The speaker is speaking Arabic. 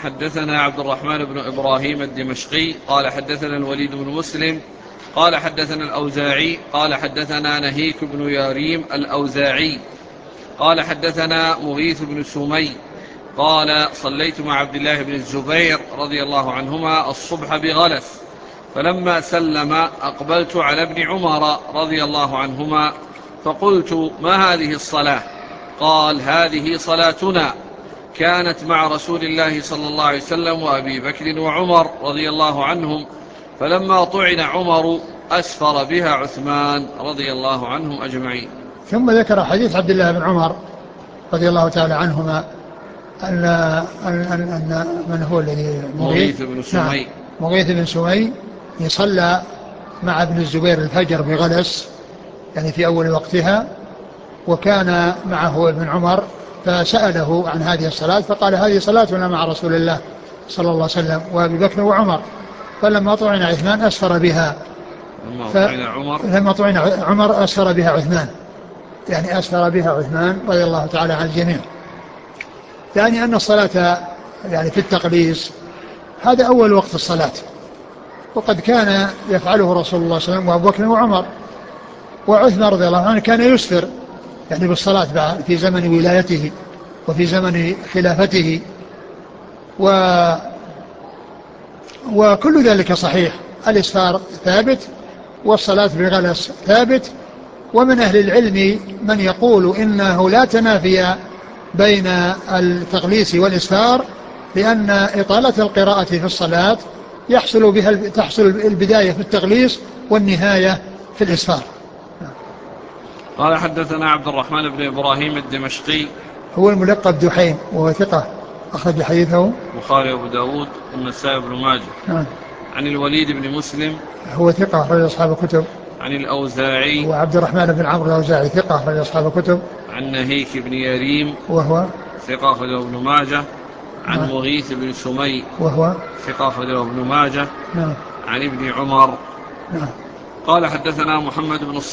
حدثنا عبد الرحمن بن إبراهيم الدمشقي قال حدثنا الوليد بن مسلم قال حدثنا الأوزاعي قال حدثنا نهيك بن ياريم الأوزاعي قال حدثنا مغيث بن سمي قال صليت مع عبد الله بن الزبير رضي الله عنهما الصبح بغلس، فلما سلم أقبلت على ابن عمر رضي الله عنهما فقلت: ما هذه الصلاة؟ قال: هذه صلاتنا كانت مع رسول الله صلى الله عليه وسلم وأبي بكر وعمر رضي الله عنهم، فلما طعن عمر أسفر بها عثمان رضي الله عنهم أجمعين. ثم ذكر حديث عبد الله بن عمر رضي الله تعالى عنهما أن من هو الذي مغيث بن سمي. نعم، مغيث بن سمي يصلى مع ابن الزبير الفجر بغلس، يعني في أول وقتها، وكان معه ابن عمر فسأله عن هذه الصلاة فقال: هذه صلاتنا مع رسول الله صلى الله عليه وسلم وأبي بكر وعمر، فلما طعن عثمان أسفر بها. لما طعن عمر أسفر بها عثمان، يعني أسفر بها عثمان رضي الله تعالى عن الجميع. يعني أن الصلاة يعني في التقليص هذا أول وقت الصلاة، وقد كان يفعله رسول الله صلى الله عليه وسلم وأبو بكر وعمر، وعثمان رضي الله عنه كان يسفر يعني بالصلاة في زمن ولايته وفي زمن خلافته، وكل ذلك صحيح. الإسفار ثابت والصلاة بغلس ثابت. ومن أهل العلم من يقول إنه لا تنافي بين التغليس والإسفار، لأن إطالة القراءة في الصلاة تحصل البداية في التغليس والنهاية في الإسفار. قال حدثنا عبد الرحمن بن إبراهيم الدمشقي هو الملقب دحيم وهو ثقة أخرج حديثه البخاري وأبو داود والنسائي بن ماجه. عن الوليد بن مسلم هو ثقة أخرج أصحاب الكتب. عن الأوزاعي وعبد الرحمن بن عمرو الأوزاعي ثقة أخرج أصحاب الكتب. عن نهيك بن ياريم وهو ثقة أخرجه ابن ماجه. عن مغيث بن سمي وهو ثقة أخرجه ابن ماجه. نعم. عن ابن عمر. نعم. قال حدثنا محمد بن